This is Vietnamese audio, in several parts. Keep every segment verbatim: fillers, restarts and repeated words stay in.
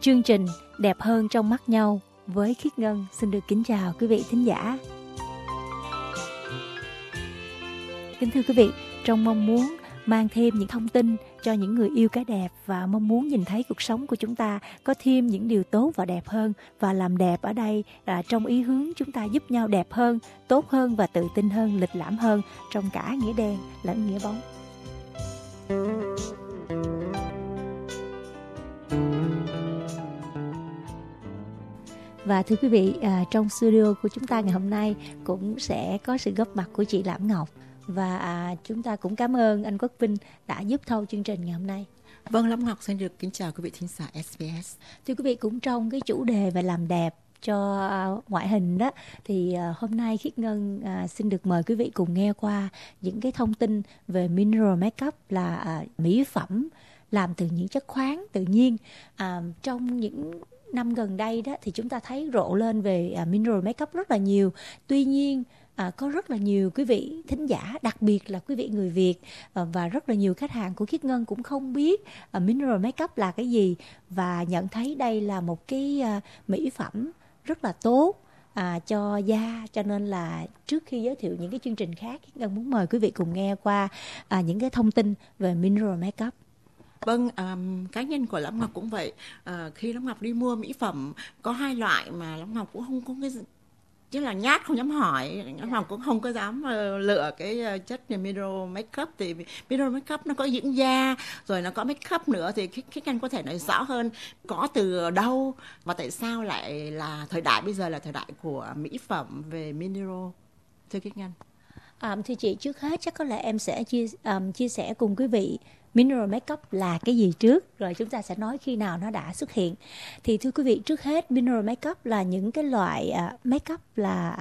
Chương trình Đẹp Hơn Trong Mắt Nhau với Khiết Ngân xin được kính chào quý vị thính giả. Kính thưa quý vị, trong mong muốn mang thêm những thông tin cho những người yêu cái đẹp và mong muốn nhìn thấy cuộc sống của chúng ta có thêm những điều tốt và đẹp hơn, và làm đẹp ở đây là trong ý hướng chúng ta giúp nhau đẹp hơn, tốt hơn và tự tin hơn, lịch lãm hơn trong cả nghĩa đen lẫn nghĩa bóng. Và thưa quý vị, à, trong studio của chúng ta ngày hôm nay cũng sẽ có sự góp mặt của chị Lãm Ngọc. Và à, chúng ta cũng cảm ơn anh Quốc Vinh đã giúp thâu chương trình ngày hôm nay. Vâng, Lãm Ngọc xin được kính chào quý vị thính giả ét bê ét. Thưa quý vị, cũng trong cái chủ đề về làm đẹp cho uh, ngoại hình đó, thì uh, hôm nay Khiết Ngân uh, xin được mời quý vị cùng nghe qua những cái thông tin về mineral makeup, là uh, mỹ phẩm làm từ những chất khoáng tự nhiên. Uh, trong những năm gần đây đó thì chúng ta thấy rộ lên về uh, mineral makeup rất là nhiều. Tuy nhiên À, có rất là nhiều quý vị thính giả, đặc biệt là quý vị người Việt, à, và rất là nhiều khách hàng của Khiết Ngân cũng không biết à, mineral makeup là cái gì, và nhận thấy đây là một cái à, mỹ phẩm rất là tốt à, cho da. Cho nên là trước khi giới thiệu những cái chương trình khác, Khiết Ngân muốn mời quý vị cùng nghe qua à, những cái thông tin về mineral makeup. Vâng, um, cá nhân của Lãm Ngọc cũng vậy. Uh, khi Lãm Ngọc đi mua mỹ phẩm, có hai loại mà Lãm Ngọc cũng không có cái chứ là nhát, không dám hỏi, Lãm Ngọc cũng không có dám uh, lựa cái uh, chất mineral makeup. Thì mineral makeup nó có dưỡng da, rồi nó có makeup nữa, thì Khiết Ngân có thể nói rõ hơn có từ đâu và tại sao lại là thời đại bây giờ là thời đại của mỹ phẩm về mineral, thưa Khiết Ngân. À, thưa chị, trước hết chắc có lẽ em sẽ chia um, chia sẻ cùng quý vị mineral makeup là cái gì trước, rồi chúng ta sẽ nói khi nào nó đã xuất hiện. Thì thưa quý vị, trước hết mineral makeup là những cái loại uh, makeup là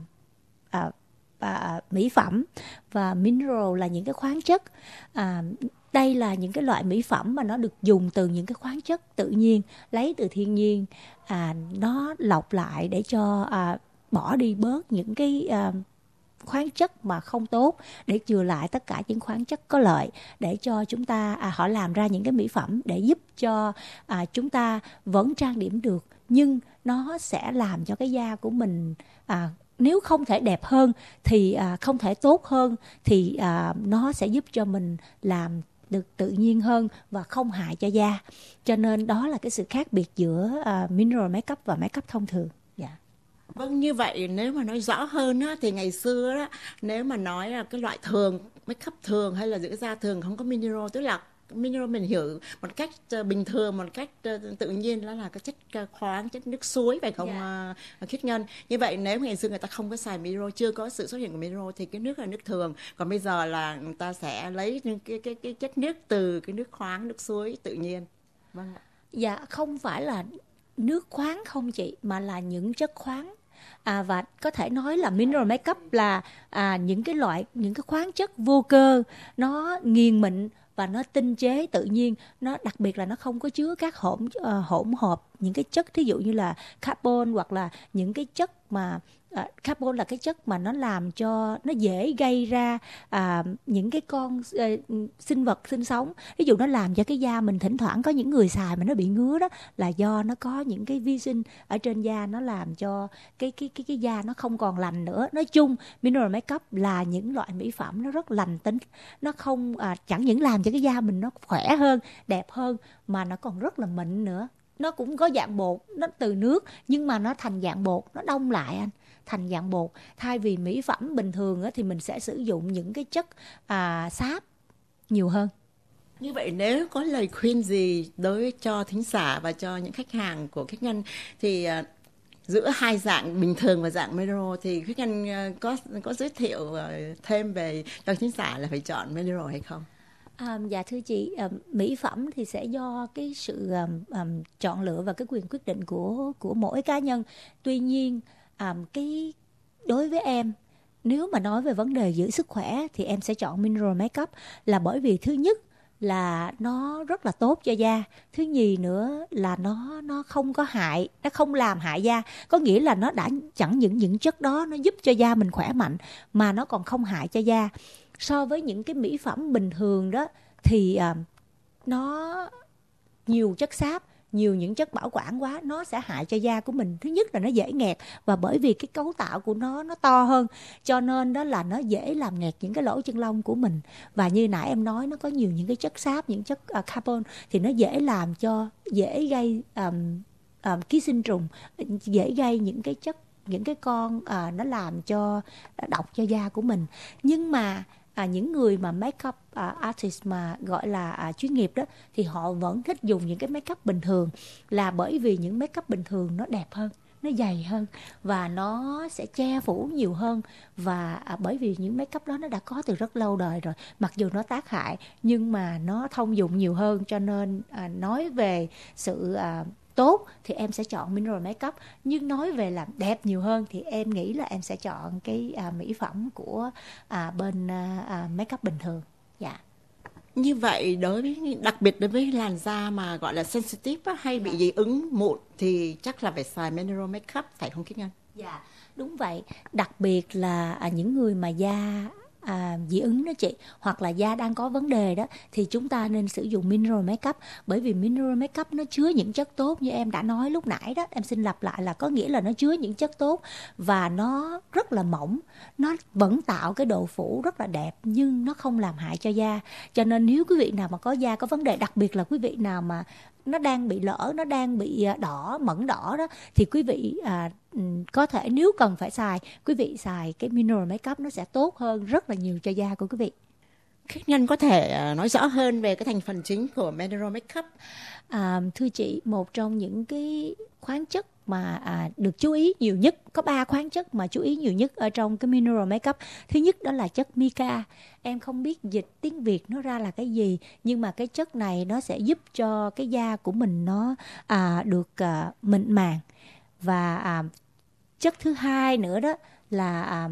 uh, uh, uh, mỹ phẩm, và mineral là những cái khoáng chất. Uh, đây là những cái loại mỹ phẩm mà nó được dùng từ những cái khoáng chất tự nhiên, lấy từ thiên nhiên. À, nó lọc lại để cho uh, bỏ đi bớt những cái uh, khoáng chất mà không tốt, để chừa lại tất cả những khoáng chất có lợi, để cho chúng ta à, họ làm ra những cái mỹ phẩm để giúp cho à, chúng ta vẫn trang điểm được, nhưng nó sẽ làm cho cái da của mình à, nếu không thể đẹp hơn thì à, không thể tốt hơn, thì à, nó sẽ giúp cho mình làm được tự nhiên hơn và không hại cho da. Cho nên đó là cái sự khác biệt giữa à, mineral makeup và makeup thông thường. Dạ. Yeah. Vâng, như vậy nếu mà nói rõ hơn á, thì ngày xưa đó, nếu mà nói là cái loại thường, makeup thường hay là dưỡng da thường không có mineral, tức là mineral mình hiểu một cách uh, bình thường, một cách uh, tự nhiên, đó là cái chất uh, khoáng, chất nước suối, phải không? Yeah. uh, Khiết Ngân? Như vậy nếu ngày xưa người ta không có xài mineral, chưa có sự xuất hiện của mineral, thì cái nước là nước thường. Còn bây giờ là người ta sẽ lấy những cái, cái, cái chất nước từ cái nước khoáng, nước suối tự nhiên. Vâng ạ. Dạ, không phải là nước khoáng không chị, mà là những chất khoáng. À, và có thể nói là mineral makeup là à, những cái loại, những cái khoáng chất vô cơ, nó nghiền mịn và nó tinh chế tự nhiên. Nó đặc biệt là nó không có chứa các hỗn uh, hỗn hợp những cái chất, thí dụ như là carbon, hoặc là những cái chất mà uh, carbon là cái chất mà nó làm cho nó dễ gây ra uh, những cái con uh, sinh vật sinh sống. Ví dụ nó làm cho cái da mình, thỉnh thoảng có những người xài mà nó bị ngứa đó, là do nó có những cái vi sinh ở trên da, nó làm cho cái cái cái cái da nó không còn lành nữa. Nói chung mineral makeup là những loại mỹ phẩm nó rất lành tính, nó không à, chẳng những làm cho cái da mình nó khỏe hơn, đẹp hơn, mà nó còn rất là mịn nữa. Nó cũng có dạng bột, nó từ nước nhưng mà nó thành dạng bột, nó đông lại anh, thành dạng bột. Thay vì mỹ phẩm bình thường á, thì mình sẽ sử dụng những cái chất à, sáp nhiều hơn. Như vậy nếu có lời khuyên gì đối với cho thính giả và cho những khách hàng của Khiết Ngân thì uh, giữa hai dạng bình thường và dạng mineral, thì Khiết Ngân uh, có có giới thiệu uh, thêm về cho thính giả là phải chọn mineral hay không? À, dạ thưa chị, uh, mỹ phẩm thì sẽ do cái sự um, um, chọn lựa và cái quyền quyết định của của mỗi cá nhân. Tuy nhiên um, cái đối với em, nếu mà nói về vấn đề giữ sức khỏe thì em sẽ chọn mineral makeup, là bởi vì thứ nhất là nó rất là tốt cho da, thứ nhì nữa là nó nó không có hại, nó không làm hại da. Có nghĩa là nó đã chẳng những những chất đó nó giúp cho da mình khỏe mạnh, mà nó còn không hại cho da. So với những cái mỹ phẩm bình thường đó thì uh, nó nhiều chất xáp, nhiều những chất bảo quản quá nó sẽ hại cho da của mình. Thứ nhất là nó dễ nghẹt, và bởi vì cái cấu tạo của nó nó to hơn, cho nên đó là nó dễ làm nghẹt những cái lỗ chân lông của mình. Và như nãy em nói, nó có nhiều những cái chất xáp, những chất uh, carbon, thì nó dễ làm cho dễ gây um, um, ký sinh trùng, dễ gây những cái chất, những cái con à, nó làm cho độc cho da của mình. Nhưng mà à, những người mà makeup à, artist mà gọi là à, chuyên nghiệp đó, thì họ vẫn thích dùng những cái makeup bình thường, là bởi vì những makeup bình thường nó đẹp hơn, nó dày hơn, và nó sẽ che phủ nhiều hơn. Và à, bởi vì những makeup đó nó đã có từ rất lâu đời rồi, mặc dù nó tác hại nhưng mà nó thông dụng nhiều hơn. Cho nên à, nói về sự à, tốt thì em sẽ chọn mineral makeup, nhưng nói về làm đẹp nhiều hơn thì em nghĩ là em sẽ chọn cái à, mỹ phẩm của à, bên à, à, makeup bình thường. Dạ. Như vậy đối với, đặc biệt đối với làn da mà gọi là sensitive á, hay bị dị ứng mụn thì chắc là phải xài mineral makeup, phải không Khiết Ngân? Dạ, đúng vậy. Đặc biệt là à, những người mà da à, dị ứng đó chị, hoặc là da đang có vấn đề đó, thì chúng ta nên sử dụng mineral makeup. Bởi vì mineral makeup nó chứa những chất tốt, như em đã nói lúc nãy đó, em xin lặp lại là có nghĩa là nó chứa những chất tốt và nó rất là mỏng, nó vẫn tạo cái độ phủ rất là đẹp, nhưng nó không làm hại cho da. Cho nên nếu quý vị nào mà có da có vấn đề, đặc biệt là quý vị nào mà nó đang bị lỡ, nó đang bị đỏ, mẩn đỏ đó, thì quý vị à, có thể nếu cần phải xài, quý vị xài cái mineral makeup, nó sẽ tốt hơn rất là nhiều cho da của quý vị. Khiết Ngân có thể nói rõ hơn về cái thành phần chính của mineral makeup? À, thưa chị, một trong những cái khoáng chất mà à, được chú ý nhiều nhất, có ba khoáng chất mà chú ý nhiều nhất ở trong cái mineral makeup. Thứ nhất đó là chất mica. Em không biết dịch tiếng Việt nó ra là cái gì, nhưng mà cái chất này nó sẽ giúp cho cái da của mình nó à, được à, mịn màng. Và à, chất thứ hai nữa đó là à,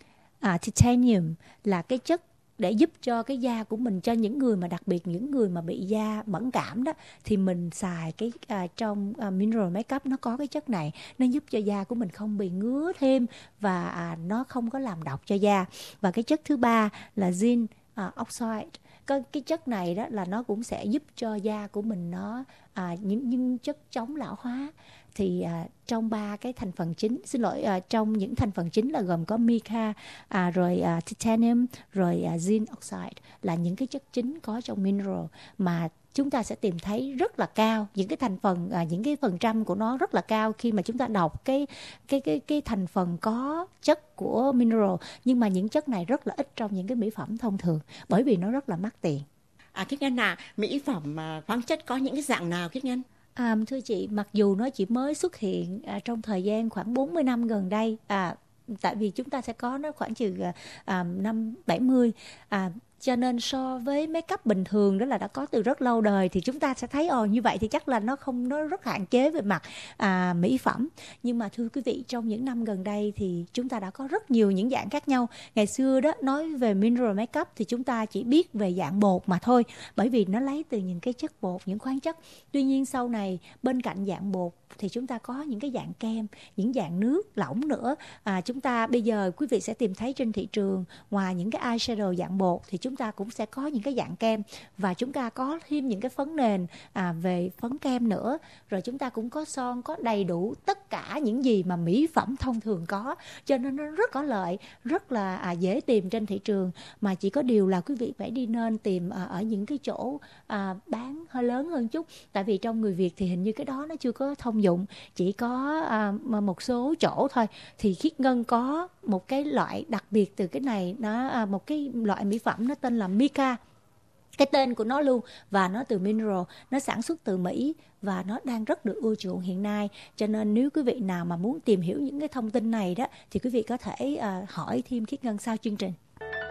à, titanium, là cái chất để giúp cho cái da của mình, cho những người mà đặc biệt những người mà bị da mẫn cảm đó, thì mình xài cái à, trong à, mineral makeup nó có cái chất này, nó giúp cho da của mình không bị ngứa thêm, và à, nó không có làm độc cho da. Và cái chất thứ ba là zinc à, oxide. Cái, cái chất này đó là nó cũng sẽ giúp cho da của mình nó à, những những chất chống lão hóa. Thì à, trong ba cái thành phần chính, xin lỗi, à, trong những thành phần chính là gồm có mica, à, rồi à, titanium, rồi à, zinc oxide, là những cái chất chính có trong mineral mà chúng ta sẽ tìm thấy rất là cao. Những cái thành phần, à, những cái phần trăm của nó rất là cao khi mà chúng ta đọc cái cái cái cái thành phần có chất của mineral. Nhưng mà những chất này rất là ít trong những cái mỹ phẩm thông thường, bởi vì nó rất là mắc tiền. À, Khiết Ngân à, mỹ phẩm mà khoáng chất có những cái dạng nào Khiết Ngân? À, thưa chị, mặc dù nó chỉ mới xuất hiện à, trong thời gian khoảng bốn mươi năm gần đây, à, tại vì chúng ta sẽ có nó khoảng chừng à, năm bảy mươi, à, cho nên so với makeup bình thường đó là đã có từ rất lâu đời, thì chúng ta sẽ thấy ồ như vậy thì chắc là nó không, nó rất hạn chế về mặt à, mỹ phẩm. Nhưng mà thưa quý vị, trong những năm gần đây thì chúng ta đã có rất nhiều những dạng khác nhau. Ngày xưa đó, nói về mineral makeup thì chúng ta chỉ biết về dạng bột mà thôi, bởi vì nó lấy từ những cái chất bột, những khoáng chất. Tuy nhiên sau này bên cạnh dạng bột thì chúng ta có những cái dạng kem, những dạng nước lỏng nữa. À, chúng ta bây giờ quý vị sẽ tìm thấy trên thị trường, ngoài những cái eyeshadow dạng bột thì chúng ta cũng sẽ có những cái dạng kem, và chúng ta có thêm những cái phấn nền à, về phấn kem nữa. Rồi chúng ta cũng có son, có đầy đủ tất cả những gì mà mỹ phẩm thông thường có, cho nên nó rất có lợi, rất là à, dễ tìm trên thị trường. Mà chỉ có điều là quý vị phải đi nên tìm à, ở những cái chỗ à, bán hơi lớn hơn chút, tại vì trong người Việt thì hình như cái đó nó chưa có thông dụng, chỉ có à, một số chỗ thôi. Thì Khiết Ngân có một cái loại đặc biệt từ cái này, nó à, một cái loại mỹ phẩm nó tên là mica, cái tên của nó luôn, và nó từ mineral, nó sản xuất từ Mỹ và nó đang rất được ưa chuộng hiện nay. Cho nên nếu quý vị nào mà muốn tìm hiểu những cái thông tin này đó thì quý vị có thể à, hỏi thêm Khiết Ngân sau chương trình.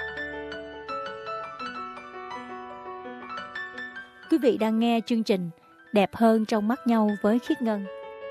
Quý vị đang nghe chương trình Đẹp hơn trong mắt nhau với Khiết Ngân.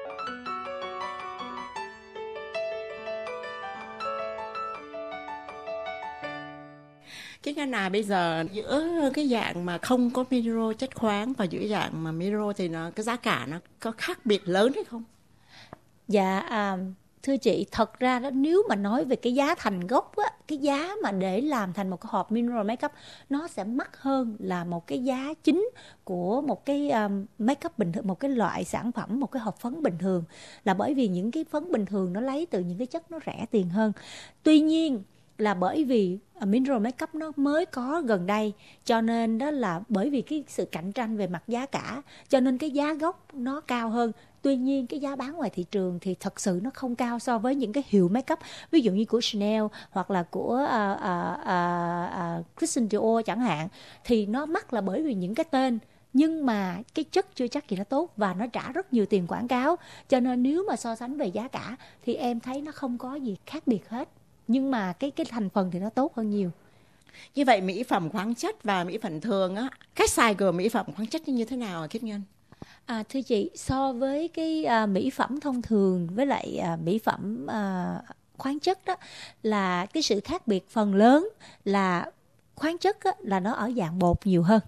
Khiết Ngân à, bây giờ giữa cái dạng mà không có mineral, chất khoáng, và giữa dạng mà mineral thì nó cái giá cả nó có khác biệt lớn hay không? Dạ, à, Thưa chị, thật ra đó, nếu mà nói về cái giá thành gốc á, cái giá mà để làm thành một cái hộp mineral makeup nó sẽ mắc hơn là một cái giá chính của một cái um, makeup bình thường, một cái loại sản phẩm, một cái hộp phấn bình thường, là bởi vì những cái phấn bình thường nó lấy từ những cái chất nó rẻ tiền hơn. Tuy nhiên là bởi vì uh, mineral makeup nó mới có gần đây, cho nên đó là bởi vì cái sự cạnh tranh về mặt giá cả, cho nên cái giá gốc nó cao hơn. Tuy nhiên cái giá bán ngoài thị trường thì thật sự nó không cao so với những cái hiệu makeup ví dụ như của Chanel hoặc là của uh, uh, uh, uh, Christian Dior chẳng hạn, thì nó mắc là bởi vì những cái tên, nhưng mà cái chất chưa chắc gì nó tốt và nó trả rất nhiều tiền quảng cáo, cho nên nếu mà so sánh về giá cả thì em thấy nó không có gì khác biệt hết, nhưng mà cái cái thành phần thì nó tốt hơn nhiều. Như vậy mỹ phẩm khoáng chất và mỹ phẩm thường á, cách xài của mỹ phẩm khoáng chất như thế nào hả Khiết Ngân? À, thưa chị, so với cái à, mỹ phẩm thông thường với lại à, mỹ phẩm à, khoáng chất đó, là cái sự khác biệt phần lớn là khoáng chất á, là nó ở dạng bột nhiều hơn.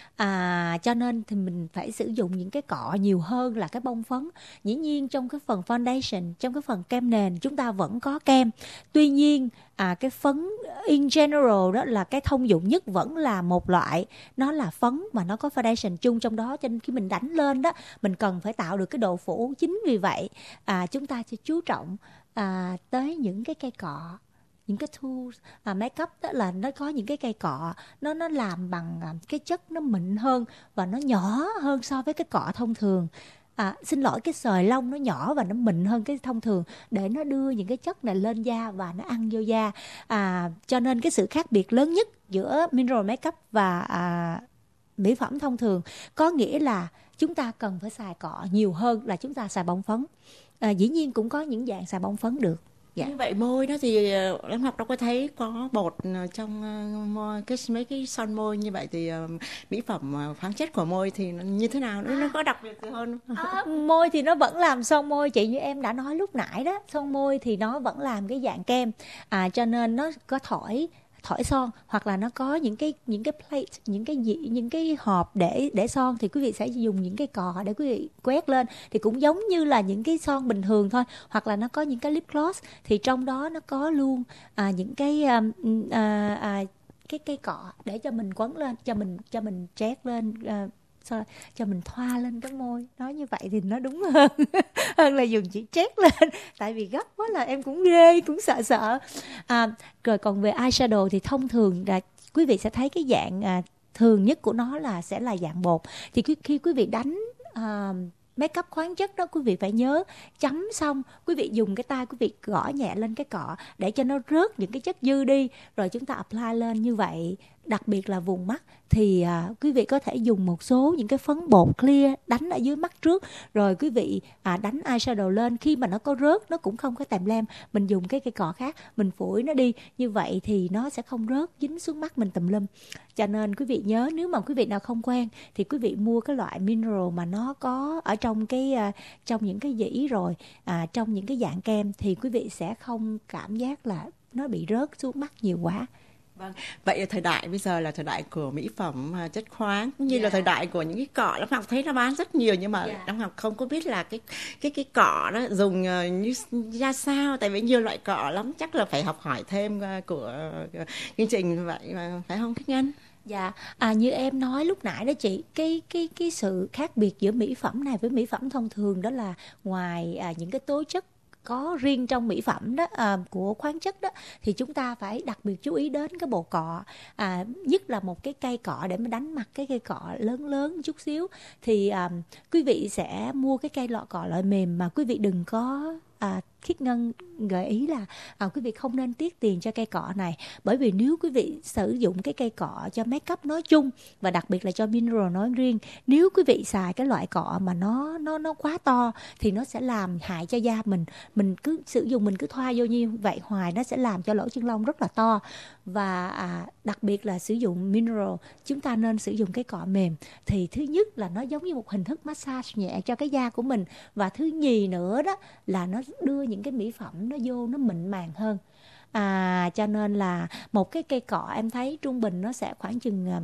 À, cho nên thì mình phải sử dụng những cái cọ nhiều hơn là cái bông phấn. Dĩ nhiên trong cái phần foundation, trong cái phần kem nền chúng ta vẫn có kem. Tuy nhiên à, cái phấn in general đó là cái thông dụng nhất vẫn là một loại, nó là phấn mà nó có foundation chung trong đó, cho nên khi mình đánh lên đó mình cần phải tạo được cái độ phủ. Chính vì vậy à, chúng ta sẽ chú trọng à, tới những cái cây cọ, những cái tools à, makeup đó là nó có những cái cây cọ, nó nó làm bằng à, cái chất nó mịn hơn và nó nhỏ hơn so với cái cọ thông thường. À, xin lỗi, cái sợi lông nó nhỏ và nó mịn hơn cái thông thường, để nó đưa những cái chất này lên da và nó ăn vô da. À, cho nên cái sự khác biệt lớn nhất giữa mineral makeup và à, mỹ phẩm thông thường có nghĩa là chúng ta cần phải xài cọ nhiều hơn là chúng ta xài bông phấn. À, dĩ nhiên cũng có những dạng xài bông phấn được. Dạ. Như vậy môi đó thì ờ, em học đâu có thấy có bột ờ, trong ờ, môi, cái mấy cái son môi như vậy thì ờ, mỹ phẩm ờ, khoáng chất của môi thì nó như thế nào, nó, nó có đặc biệt gì hơn không? À, môi thì nó vẫn làm son môi chị, như em đã nói lúc nãy đó, son môi thì nó vẫn làm cái dạng kem, à, cho nên nó có thổi thỏi son, hoặc là nó có những cái những cái plate, những cái dĩ những cái hộp để để son, thì quý vị sẽ dùng những cái cọ để quý vị quét lên, thì cũng giống như là những cái son bình thường thôi. Hoặc là nó có những cái lip gloss thì trong đó nó có luôn à, những cái um, à, à, cái cây cọ để cho mình quấn lên, cho mình cho mình trét lên, à, sao cho mình thoa lên cái môi. Nói như vậy thì nó đúng hơn hơn là dùng chỉ trét lên, tại vì gấp quá là em cũng ghê, cũng sợ sợ. À, rồi còn về eyeshadow thì thông thường là quý vị sẽ thấy cái dạng à, thường nhất của nó là sẽ là dạng bột. Thì khi, khi quý vị đánh à, make up khoáng chất đó, quý vị phải nhớ chấm xong quý vị dùng cái tay quý vị gõ nhẹ lên cái cọ để cho nó rớt những cái chất dư đi, rồi chúng ta apply lên như vậy. Đặc biệt là vùng mắt thì à, quý vị có thể dùng một số những cái phấn bột clear đánh ở dưới mắt trước, rồi quý vị à, đánh eyeshadow lên. Khi mà nó có rớt nó cũng không có tèm lem, mình dùng cái cây cọ khác mình phủi nó đi, như vậy thì nó sẽ không rớt dính xuống mắt mình tùm lum. Cho nên quý vị nhớ, nếu mà quý vị nào không quen thì quý vị mua cái loại mineral mà nó có ở trong cái à, trong những cái dĩ, rồi à, trong những cái dạng kem, thì quý vị sẽ không cảm giác là nó bị rớt xuống mắt nhiều quá. Vâng, vậy thời đại bây giờ là thời đại của mỹ phẩm à, chất khoáng, cũng như Dạ. là thời đại của những cái cọ. Lâm Ngọc thấy nó bán rất nhiều, nhưng mà Dạ. Lâm Ngọc không có biết là cái cái cái cọ đó dùng uh, như ra sao, tại vì nhiều loại cọ lắm, chắc là phải học hỏi thêm uh, của uh, chương trình vậy mà, phải không Khiết Ngân? Dạ, à, như em nói lúc nãy đó chị, cái cái cái sự khác biệt giữa mỹ phẩm này với mỹ phẩm thông thường đó là ngoài à, những cái tố chất có riêng trong mỹ phẩm đó à, của khoáng chất đó, thì chúng ta phải đặc biệt chú ý đến cái bộ cọ, à, nhất là một cái cây cọ để mà đánh mặt cái cây cọ lớn lớn chút xíu. Thì à, quý vị sẽ mua cái cây lọ cọ loại mềm, mà quý vị đừng có à, Khiết Ngân gợi ý là à, quý vị không nên tiếc tiền cho cây cọ này, bởi vì nếu quý vị sử dụng cái cây cọ cho make up nói chung và đặc biệt là cho mineral nói riêng, nếu quý vị xài cái loại cọ mà nó nó nó quá to thì nó sẽ làm hại cho da mình. Mình cứ sử dụng, mình cứ thoa vô như vậy hoài, nó sẽ làm cho lỗ chân lông rất là to. Và à, đặc biệt là sử dụng mineral, chúng ta nên sử dụng cái cọ mềm. Thì thứ nhất là nó giống như một hình thức massage nhẹ cho cái da của mình, và thứ nhì nữa đó là nó đưa những cái mỹ phẩm nó vô nó mịn màng hơn. À, cho nên là một cái cây cọ em thấy trung bình nó sẽ khoảng chừng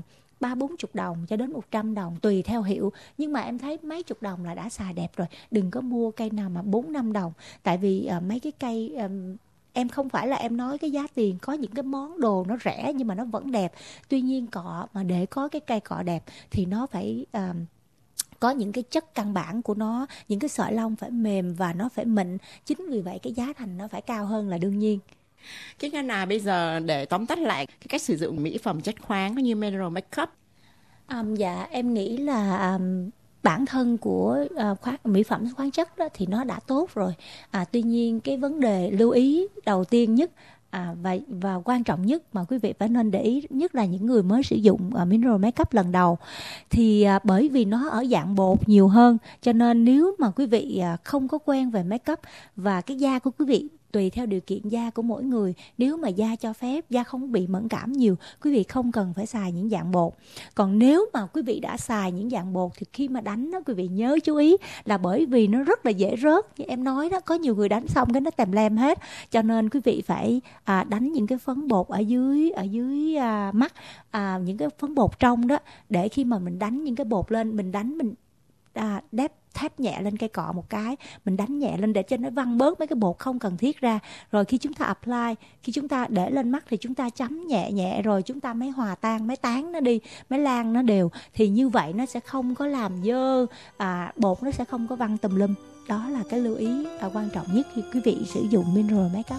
ba bốn chục đồng cho đến một trăm đồng tùy theo hiệu, nhưng mà em thấy mấy chục đồng là đã xài đẹp rồi. Đừng có mua cây nào mà bốn năm đồng, tại vì uh, mấy cái cây um, em không phải là em nói cái giá tiền, có những cái món đồ nó rẻ nhưng mà nó vẫn đẹp. Tuy nhiên cọ mà để có cái cây cọ đẹp thì nó phải uh, có những cái chất căn bản của nó, những cái sợi lông phải mềm và nó phải mịn. Chính vì vậy cái giá thành nó phải cao hơn là đương nhiên. Cái Ngân à, bây giờ để tóm tắt lại cái cách sử dụng mỹ phẩm chất khoáng như mineral makeup. Um, dạ em nghĩ là um, bản thân của uh, khoáng, mỹ phẩm khoáng chất đó thì nó đã tốt rồi. À, tuy nhiên cái vấn đề lưu ý đầu tiên nhất À, và, và quan trọng nhất mà quý vị phải nên để ý nhất là những người mới sử dụng uh, mineral makeup lần đầu, thì uh, bởi vì nó ở dạng bột nhiều hơn, cho nên nếu mà quý vị uh, không có quen về makeup và cái da của quý vị tùy theo điều kiện da của mỗi người, nếu mà da cho phép, da không bị mẫn cảm nhiều, quý vị không cần phải xài những dạng bột. Còn nếu mà quý vị đã xài những dạng bột thì khi mà đánh đó, quý vị nhớ chú ý là bởi vì nó rất là dễ rớt. Như em nói đó, có nhiều người đánh xong cái nó tèm lem hết, cho nên quý vị phải à, đánh những cái phấn bột ở dưới ở dưới à, mắt, à, những cái phấn bột trong đó, để khi mà mình đánh những cái bột lên, mình đánh mình à, đép thép nhẹ lên cây cọ một cái, mình đánh nhẹ lên để cho nó văng bớt mấy cái bột không cần thiết ra. Rồi khi chúng ta apply, khi chúng ta để lên mắt thì chúng ta chấm nhẹ nhẹ, rồi chúng ta mới hòa tan, mới tán nó đi, mới lan nó đều. Thì như vậy nó sẽ không có làm dơ, à, bột nó sẽ không có văng tùm lum. Đó là cái lưu ý à, quan trọng nhất khi quý vị sử dụng mineral makeup.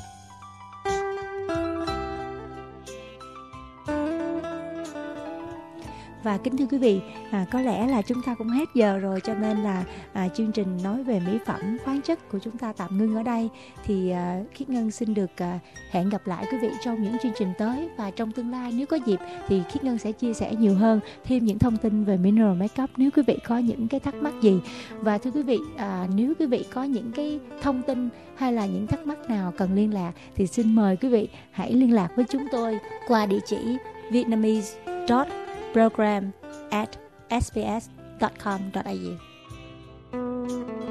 Và kính thưa quý vị, à, có lẽ là chúng ta cũng hết giờ rồi, cho nên là à, chương trình nói về mỹ phẩm khoáng chất của chúng ta tạm ngưng ở đây. Thì à, Khiết Ngân xin được à, hẹn gặp lại quý vị trong những chương trình tới. Và trong tương lai nếu có dịp thì Khiết Ngân sẽ chia sẻ nhiều hơn thêm những thông tin về mineral makeup nếu quý vị có những cái thắc mắc gì. Và thưa quý vị, à, nếu quý vị có những cái thông tin hay là những thắc mắc nào cần liên lạc thì xin mời quý vị hãy liên lạc với chúng tôi qua địa chỉ vietnamese program at s b s dot com dot a u.